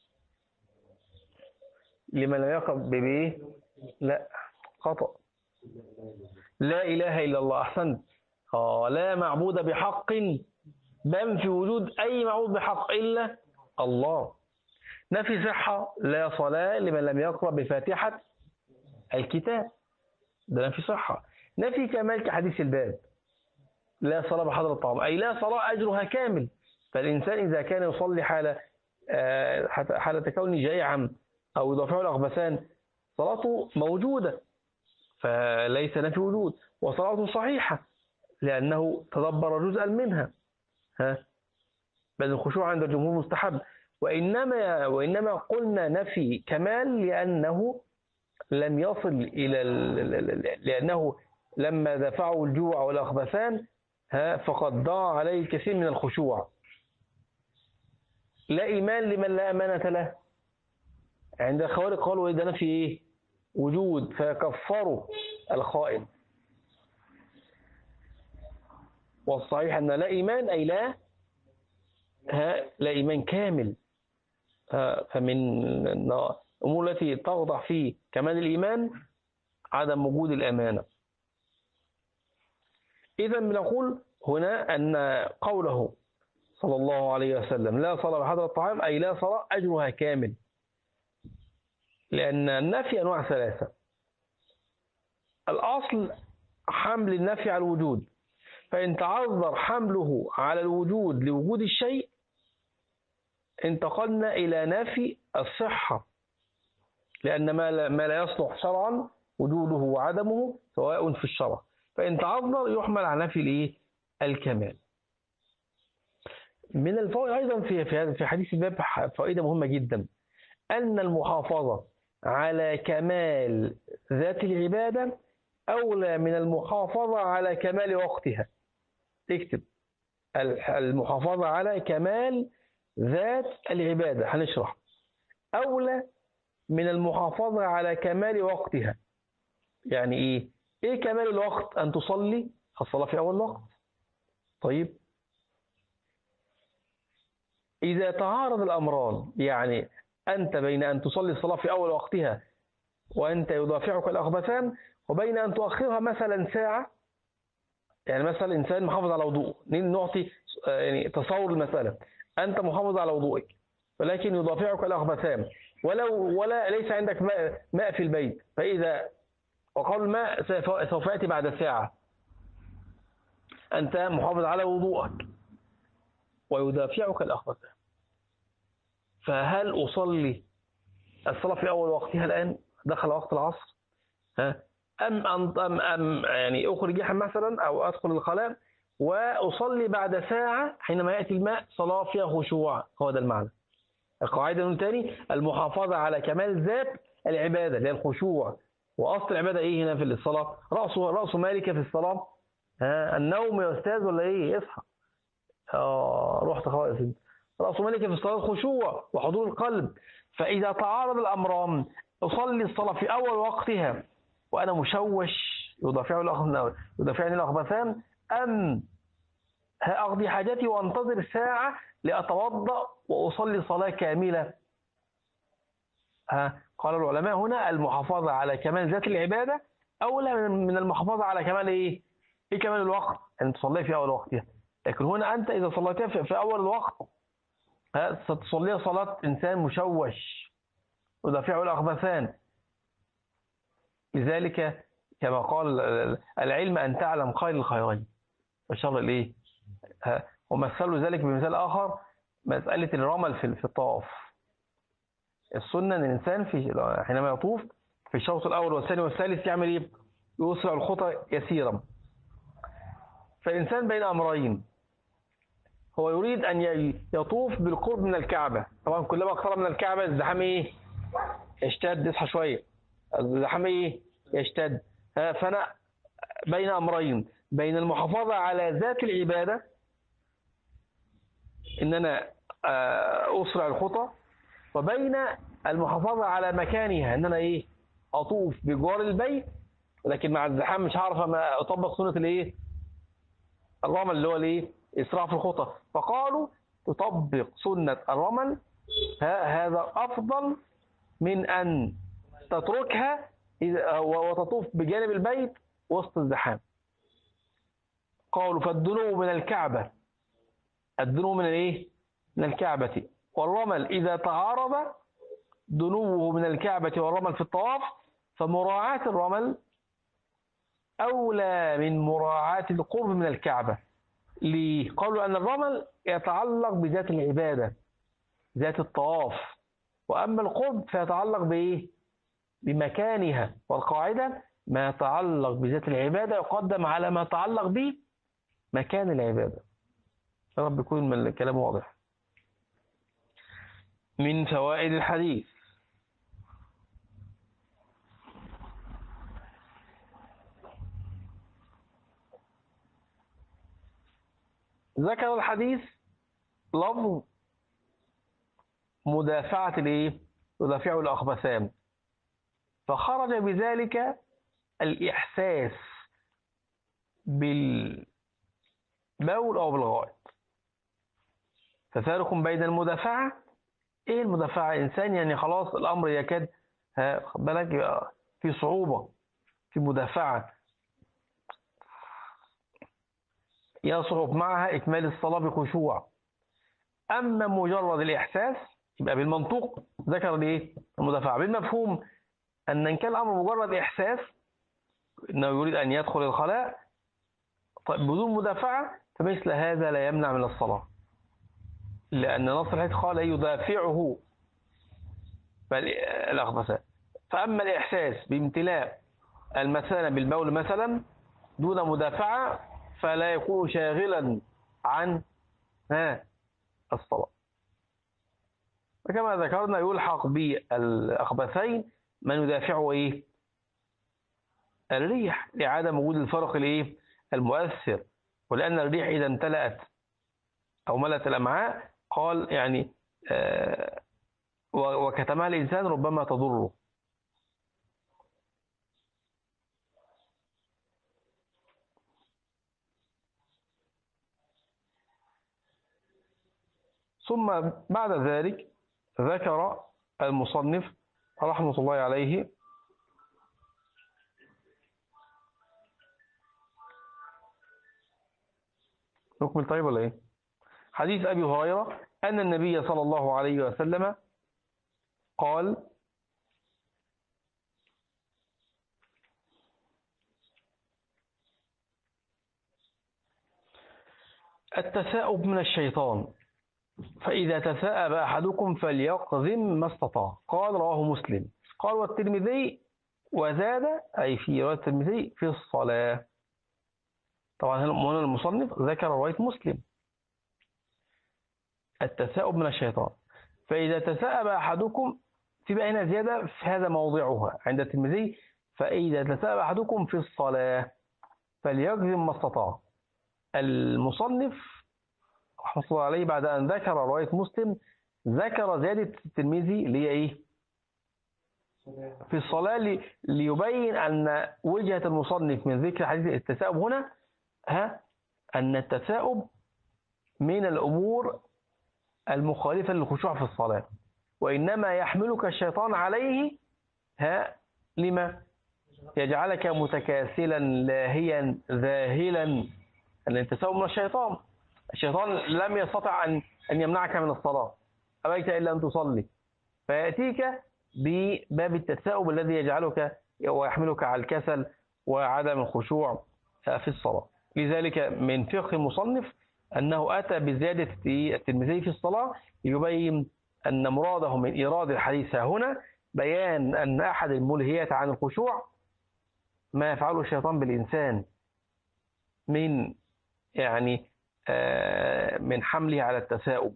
لمن لم يقم ببيه، لا خطأ. لا إله إلا الله، أحسنت. آه لا معبود بحق، بنفي وجود أي معبود بحق إلا الله. نفي صحة، لا صلاة لمن لم يقرأ بفاتحة الكتاب، ده نفي صحة. نفي كمال كحديث الباب، لا صلاة بحضر الطعام، أي لا صلاة أجرها كامل. فالإنسان إذا كان يصلي حالة حالة كونه جائعا أو يدافع الأخبثان صلاته موجودة، فليس نفي وجود، وصلاته صحيحة لأنه تدبر جزءا منها، ها بل الخشوع عند الجمهور مستحب. وإنما وإنما قلنا نفي كمال لأنه لم يصل إلى لأنه لما دفعوا الجوع والأخبثان ها فقد ضاع عليه الكثير من الخشوع. لا إيمان لمن لا أمانة له. عند الخوارج قالوا إذا نفي إيه؟ وجود، فكفروا الخائن. والصحيح أن لا إيمان أي لا ها لا إيمان كامل. فمن الأمور التي تخضع في كمال الإيمان عدم وجود الأمانة. إذا بنقول هنا أن قوله صلى الله عليه وسلم لا صلاة بحضر الطعام أي لا صلاة أجرها كامل، لأن النفي أنواع ثلاثة. الأصل حمل النفي على الوجود، فإن تعذر حمله على الوجود لوجود الشيء انتقلنا إلى نفي الصحة، لأن ما لا يصلح شرعا وجوده وعدمه سواء في الشرع، فإن تعذر يحمل على نفي الإيه؟ الكمال. من الفوائد أيضا في في حديث الباب فائدة مهمة جدا، أن المحافظة على كمال ذات العبادة أولى من المحافظة على كمال وقتها. اكتب المحافظة على كمال ذات العبادة، هنشرح، أولى من المحافظة على كمال وقتها. يعني إيه؟ إيه كمال الوقت؟ أن تصلي الصلاة في أول وقت. طيب إذا تعارض الأمران، يعني أنت بين أن تصلي الصلاة في أول وقتها وأنت يدافعك الأخبثان، وبين أن تؤخرها مثلا ساعة يعني مثلا إنسان محافظ على وضوءه، نعطي يعني تصور المسألة. أنت محافظ على وضوءك ولكن يدافعك الأخبثان، ولو ولا ليس عندك ماء, ماء في البيت، فإذا وقال الماء سوف يأتي بعد ساعة، أنت محافظ على وضوءك ويدافعك الأخبثان، فهل أصلي الصلاة في أول وقتها الآن دخل وقت العصر، ها أم أم أم, أم يعني أخرج مثلا أو أدخل الخلاء وأصلي بعد ساعة حينما يأتي الماء صلاة فيها خشوع؟ هو ده المعنى. القاعدة من تاني المحافظة على كمال ذات العبادة اللي هي الخشوع. وأصل العبادة إيه هنا في الصلاة؟ رأس رأس مالك في الصلاة ها النوم يا أستاذ ولا إيه؟ اصحى. آه رحت خلاص. رأس مالك في الصلاة الخشوع وحضور القلب. فإذا تعارض الأمران أصلي الصلاة في أول وقتها وأنا مشوش يدافعني يدافعني الأخبثان، أم أقضي حاجتي وأنتظر ساعة لأتوضأ وأصلي صلاة كاملة؟ ها قال العلماء هنا المحافظة على كمال ذات العبادة أولى من المحافظة على كمال إيه؟ إيه كمال الوقت؟ أن تصلي في أول وقتها. لكن هنا أنت إذا صليتها في أول الوقت ستصليها صلاة إنسان مشوش يدافعه الأخبثان. لذلك كما قال العلم أن تعلم خير الخيرين وشر الإيه؟ ومثلوا ذلك بمثال آخر، مسألة الرمل في الطواف. السنة أن الإنسان في حينما يطوف في الشوط الأول والثاني والثالث يعمل إيه؟ يسرع الخطى يسيرا. فالإنسان بين أمرين، هو يريد أن يطوف بالقرب من الكعبة. طبعا كلما اقترب من الكعبة الزحام إيه؟ يشتد. اصحى شوية، الزحام إيه؟ يشتد. فأنا بين أمرين، بين المحافظة على ذات العبادة إن أنا أسرع الخطى، وبين المحافظة على مكانها إن أنا إيه؟ أطوف بجوار البيت، لكن مع الزحام مش هعرف ما أطبق سنة الإيه؟ الرمل اللي هو الإيه؟ إسراع في الخطى. فقالوا تطبق سنة الرمل هذا أفضل من أن تتركها وتطوف بجانب البيت وسط الزحام. قالوا فالدنو من الكعبة، الدنو من الايه؟ من الكعبة. والرمل إذا تعارض دنوه من الكعبة والرمل في الطواف فمراعاة الرمل أولى من مراعاة القرب من الكعبة. ليه؟ قالوا أن الرمل يتعلق بذات العبادة ذات الطواف، وأما القرب فيتعلق بإيه؟ بمكانها. والقاعدة ما يتعلق بذات العبادة يقدم على ما يتعلق به مكان العبادة. يا رب يكون من الكلام واضح. من فوائد الحديث ذكر الحديث لفظ مدافعة الايه؟ يدافعه الأخبثان، فخرج بذلك الإحساس بالبول أو بالغائط. ففارق بين المدافعة، ايه المدافعة؟ إنسان يعني خلاص الأمر يكاد بالك في صعوبة في مدافعة يصعب معها إكمال الصلاة بخشوع. أما مجرد الإحساس يبقى بالمنطوق ذكر ليه المدافعة. بالمفهوم أن إن كان الأمر مجرد إحساس أنه يريد أن يدخل الخلاء طيب بدون مدافعة فمثل هذا لا يمنع من الصلاة، لأن نص الحديث قال يدافعه الأخبثان. فأما الإحساس بامتلاء المثانة بالبول مثلا دون مدافعة فلا يكون شاغلا عن ها الصلاة. وكما ذكرنا يلحق بالأخبثين من يدافعه إيه؟ الريح، لعدم وجود الفرق الإيه؟ المؤثر. ولأن الريح إذا امتلأت أو ملأت الأمعاء قال يعني آه وكتمها الإنسان ربما تضره. ثم بعد ذلك ذكر المصنف رحمة الله عليه نكمل طيب ولا إيه؟ حديث أبي هريرة أن النبي صلى الله عليه وسلم قال: التثاؤب من الشيطان، فإذا تثاءب أحدكم فليقذم ما استطاع. قال: رواه مسلم. قال: والترمذي وزاد، أي في رواية الترمذي، في الصلاة. طبعا هنا المصنف ذكر رواية مسلم. التثاؤب من الشيطان، فإذا تثاءب أحدكم، في بقى هنا زيادة في هذا موضعها عند الترمذي: فإذا تثاءب أحدكم في الصلاة فليجزم ما استطاع. المصنف رحمه الله عليه بعد أن ذكر رواية مسلم ذكر زيادة الترمذي اللي هي إيه؟ في الصلاة، لي ليبين أن وجهة المصنف من ذكر حديث التثاؤب هنا ها أن التثاؤب من الأمور المخالفة للخشوع في الصلاة، وإنما يحملك الشيطان عليه ها لما يجعلك متكاسلا لاهيا ذاهلا. أن التثاؤب من الشيطان، الشيطان لم يستطع أن أن يمنعك من الصلاة، أبيت إلا أن تصلي، فيأتيك بباب التثاؤب الذي يجعلك ويحملك على الكسل وعدم الخشوع في الصلاة. لذلك من فقه المصنف أنه أتى بزيادة الترمذي في الصلاة يبين أن مراده من إيراد الحديث هنا بيان أن أحد الملهيات عن الخشوع ما يفعله الشيطان بالإنسان من يعني من حمله على التثاؤب.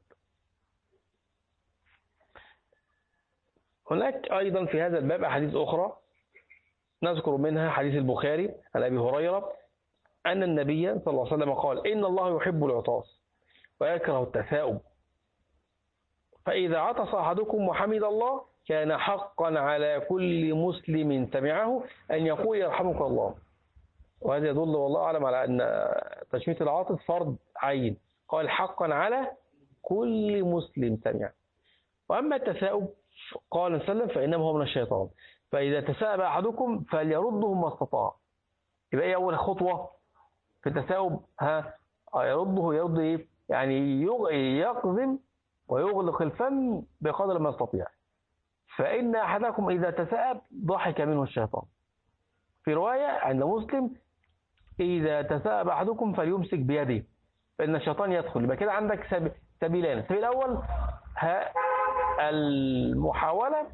هناك أيضا في هذا الباب أحاديث أخرى نذكر منها حديث البخاري عن أبي هريرة أن النبي صلى الله عليه وسلم قال: إن الله يحب العطاس ويكره التثاؤب، فإذا عطس أحدكم وحمد الله كان حقا على كل مسلم سمعه أن يقول: يرحمك الله. وهذا يدل والله أعلم على أن تشميت العاطس فرض عين. قال: حقا على كل مسلم سمعه. وأما التثاؤب قال صلى الله عليه وسلم: فإنما هو من الشيطان، فإذا تثاءب أحدكم فليرده ما استطاع. يبقى إيه أول خطوة في التثاؤب؟ ها يرده، يرد إيه؟ يعني يقذم ويغلق الفم بقدر ما يستطيع. فإن أحدكم إذا تثاءب ضحك منه الشيطان. في رواية عند مسلم: إذا تثاءب أحدكم فليمسك بيده فإن الشيطان يدخل. يبقى كده عندك سبيلان. السبيل الأول ها المحاولة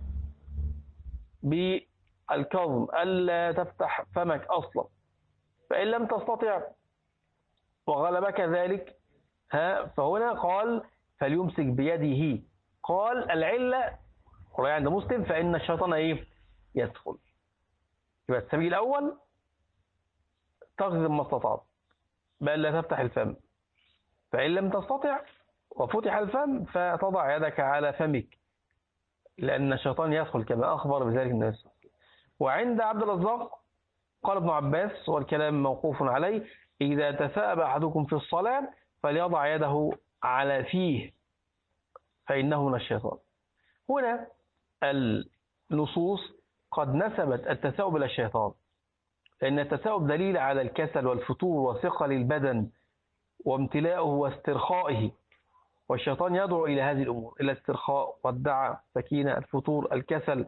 بالكظم، ألا تفتح فمك أصلا، فإن لم تستطع وغلبك ذلك ها فهنا قال: فليمسك بيده. قال العلة رواية عند مسلم: فإن الشيطان إيه؟ يدخل. يبقى السبيل الأول تغزم ما استطعت بل لا تفتح الفم، فإن لم تستطع وفتح الفم فتضع يدك على فمك لأن الشيطان يدخل كما أخبر بذلك النبي. وعند عبد الرزاق قال ابن عباس والكلام موقوف عليه: إذا تثاءب أحدكم في الصلاة فليضع يده على فيه فإنه من الشيطان. هنا النصوص قد نسبت التثاؤب إلى الشيطان، لأن التثاؤب دليل على الكسل والفتور وثقل البدن وامتلاءه واسترخائه، والشيطان يدعو إلى هذه الأمور، إلى الاسترخاء والدعاء، سكينة، الفتور، الكسل.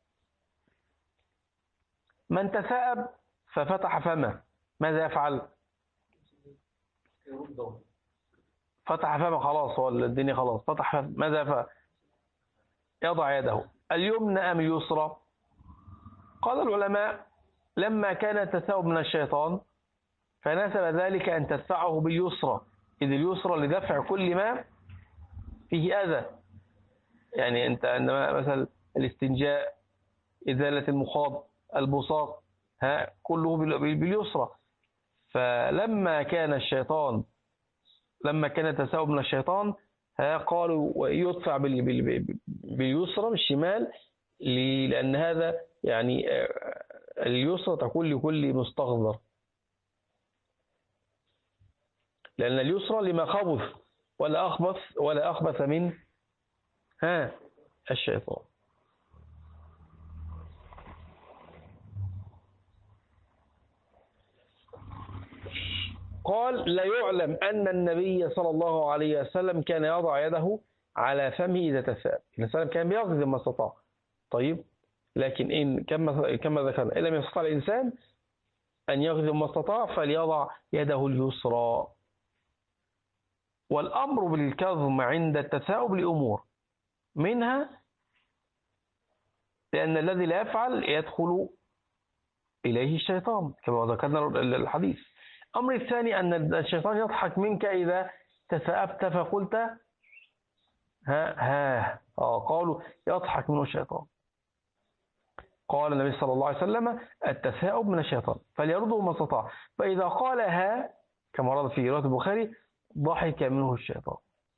من تثاءب ففتح فمه ماذا يفعل؟ فتح فمه خلاص، هو الدنيا خلاص فتح فمه. ماذا يفعل؟ يضع يده اليمنى أم اليسرى؟ قال العلماء: لما كان التثاؤب من الشيطان فنسب ذلك أن تدفعه باليسرى، إذ اليسرى لدفع كل ما فيه أذى. يعني أنت عندما مثلا الاستنجاء، إزالة المخاض، البصاق، ها كله باليسرى. فلما كان الشيطان لما كان التثاؤب من الشيطان ها قالوا يدفع باليسرى بالشمال، لأن هذا يعني اليسرى تكون لكل مستغذر، لأن اليسرى لما خبث ولا أخبث ولا أخبث من ها الشيطان. قال لا يعلم أن النبي صلى الله عليه وسلم كان يضع يده على فمه إذا تثاءب. الإنسان كان بيغزم ما استطاع. طيب، لكن إن كما كما ذكرنا إن لم يستطع الإنسان أن يغزم ما استطاع فليضع يده اليسرى. والأمر بالكظم عند التثاؤب لأمور، منها لأن الذي لا يفعل يدخل إليه الشيطان كما ذكرنا الحديث. أمر الثاني أن الشيطان يضحك منك إذا تثاءبت فقلت ها ها آه قالوا يضحك منه الشيطان. قال النبي صلى الله عليه وسلم التثاؤب من الشيطان فليرده ما استطاع، فإذا قال ها كما ورد في رواية البخاري ضحك منه الشيطان.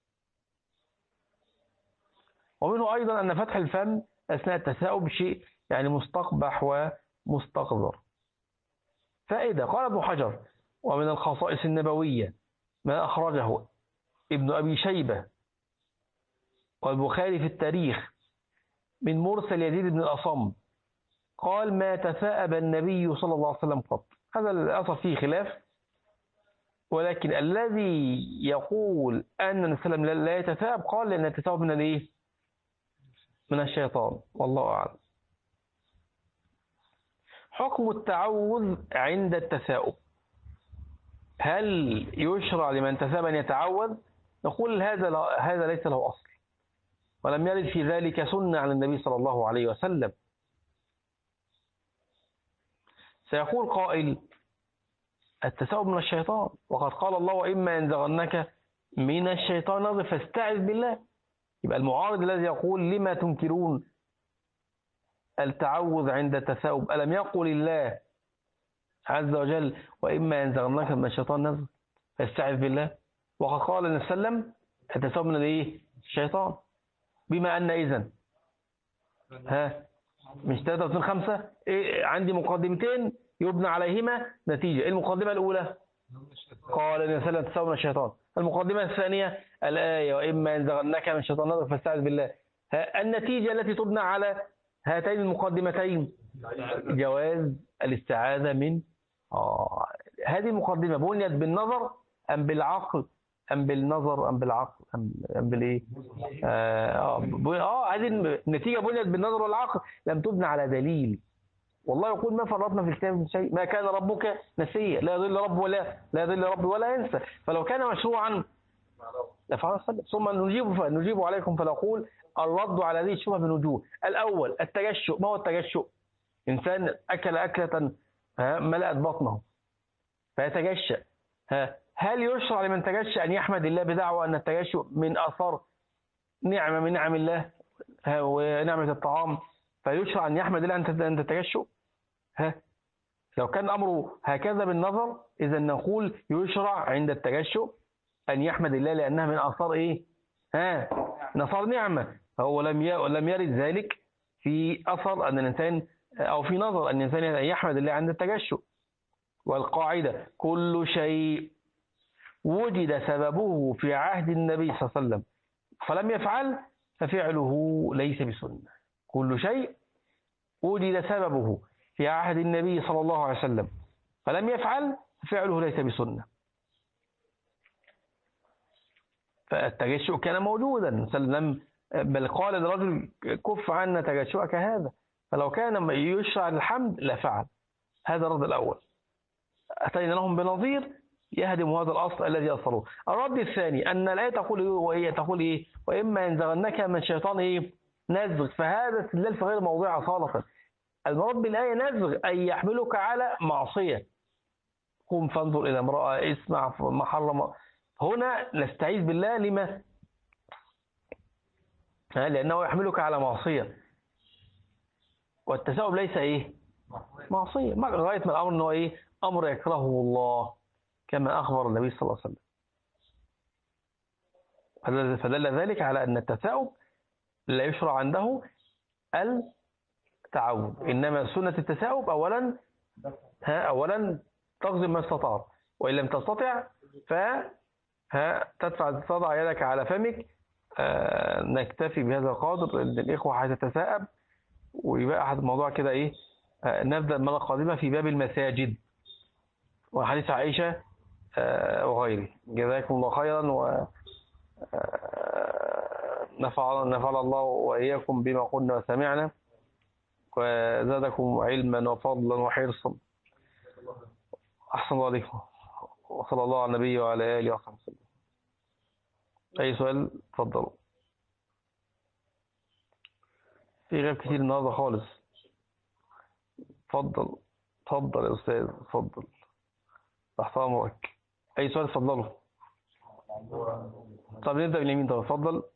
ومنه أيضا أن فتح الفم أثناء التثاؤب شيء يعني مستقبح ومستقذر. فائدة، قال ابن حجر ومن الخصائص النبوية ما أخرجه ابن أبي شيبة والبخاري في التاريخ من مرسل يزيد بن الأصم قال ما تثاءب النبي صلى الله عليه وسلم قط. هذا الأثر فيه خلاف، ولكن الذي يقول أن النبي صلى الله عليه وسلم لا يتثاءب قال لأن التثاؤب من الايه؟ من الشيطان، والله أعلم. حكم التعوذ عند التثاؤب، هل يشرع لمن تثاءب أن يتعوذ؟ نقول هذا هذا ليس له أصل، ولم يرد في ذلك سنة عن النبي صلى الله عليه وسلم. سيقول قائل التثاؤب من الشيطان، وقد قال الله وإما ينزغنك من الشيطان نزغ فاستعذ بالله. يبقى المعارض الذي يقول لما تنكرون التعوذ عند التثاؤب ألم يقل الله عز وجل وإما ينزغنك من الشيطان نزغ فاستعذ بالله، وقد قال النبي صلى الله عليه وسلم التثاؤب من الايه؟ الشيطان. بما أن إذن ها مش ثلاثة وخمسين خمسة إيه؟ عندي مقدمتين يبنى عليهما نتيجة. المقدمة الأولى قال النبي صلى الله عليه وسلم التثاؤب من الشيطان. المقدمة الثانية الآية وإما ينزغنك من الشيطان نزغ فاستعذ بالله. النتيجة التي تبنى على هاتين المقدمتين جواز الاستعاذة من آه هذه المقدمة بنيت بالنظر أم بالعقل أم بالنظر أم بالعقل أم, أم بالإيه؟ آه, آه هذه النتيجة بنيت بالنظر والعقل، لم تبنى على دليل. والله يقول ما فرطنا في الكتاب من شيء، ما كان ربك نسيا، لا يضل رب ولا لا يضل رب ولا ينسى. فلو كان مشروعا لفعل ثم نجيب نجيب عليكم. فنقول الرد على هذه الشبهة من وجوه. الأول التجشؤ. ما هو التجشؤ؟ إنسان أكل أكلة ملأت بطنه فيتجشأ، هل يشرع لمن تجشأ أن يحمد الله بدعوى أن التجشؤ من أثر نعمة من نعم الله ونعمة الطعام، فيشرع أن يحمد الله أن التجشؤ؟ ها لو كان أمره هكذا بالنظر إذا نقول يشرع عند التجشؤ أن يحمد الله لأنها من أثار إيه؟ ها نصر نعمة. فهو لم لم يرد ذلك في أثر أن الإنسان أو في نظر أن الإنسان يحمد الله عند التجشؤ. والقاعدة كل شيء وجد سببه في عهد النبي صلى الله عليه وسلم فلم يفعل ففعله ليس بسنة. كل شيء وجد سببه في عهد النبي صلى الله عليه وسلم فلم يفعل ففعله ليس بسنة. فالتجشؤ كان موجودا سلم، بل قال للرجل كف عنا تجشؤك هذا، فلو كان يشرع الحمد لفعل. هذا الرد الأول. أتينا لهم بنظير يهدم هذا الأصل الذي أصلوه. الرد الثاني أن الآية تقول إيه وهي تقول إيه وإما ينزغنك من الشيطان إيه نزغ، فهذا استدلال في غير موضوع صالحا. المراد بالآية نزغ أي يحملك على معصية. قم فانظر إلى امرأة اسمع ما حرم. هنا نستعيذ بالله لما؟ لأنه يحملك على معصية، والتثاؤب ليس إيه معصية، غاية من الأمر أنه إيه أمر يكرهه الله كما أخبر النبي صلى الله عليه وسلم. فدل ذلك على أن التثاؤب لا يشرع عنده التعوذ، إنما سنة التثاؤب أولا ها أولا تغزم ما استطعت، وإن لم تستطع ف ها تدفع تضع يدك على فمك. آه نكتفي بهذا القدر، ان الاخوه هتتثاءب ويبقى احد الموضوع كده ايه. آه نبدا المره القادمه في باب المساجد وحديث عائشه آه، وغيره. جزاكم الله خيرا، و آه، نفع نفع الله وإياكم بما قلنا وسمعنا، وزادكم علما وفضلا وحرصا. أحسن الله عليكم، وصلى الله على النبي وعلى آله وصحبه وسلم. أي سؤال؟ تفضلوا. في غياب كتير النهارده خالص. اتفضل اتفضل يا أستاذ، اتفضل، تحت أمرك. أي سؤال؟ اتفضلوا. طب نبدأ باليمين. طب اتفضل.